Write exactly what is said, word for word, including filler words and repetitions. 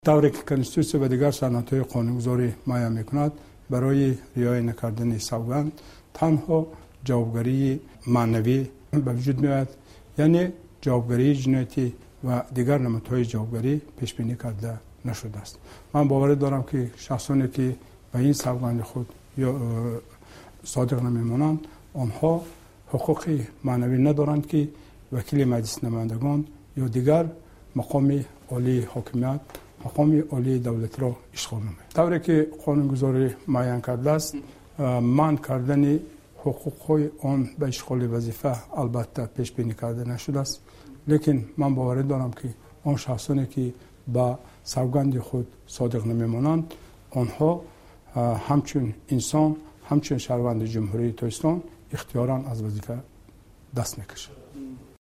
طوری که کنستیتوسیون و دیگر سنت‌های قانونگذاری معین می‌کند برای رعایت نکردن سوگند تنها جوابگری معنوی به وجود می‌آید، یعنی جوابگری جنایتی و دیگر نمودهای جوابگری پیش بینی کرده نشده است. من باور دارم که شخصانی که به این سوگند خود یا صادق نمی‌مانند آنها حقوق معنوی ندارند که وکیل مجلس نمایندگان یا دیگر مقام عالی حاکمیت، مقام عالی دولت را اشغال نماید. طوری که قانونگذاری معین کرده است، منع کردن حقوق آن به اشغال وظیفه البته پیش بینی کرده نشده است، لیکن من باور دارم که آن شخصانی که با سوگند خود صادق نمی‌مانند آنها همچون انسان، همچون شهروند جمهوری اسلامی اختیاراً از وظیفه دست می‌کشند.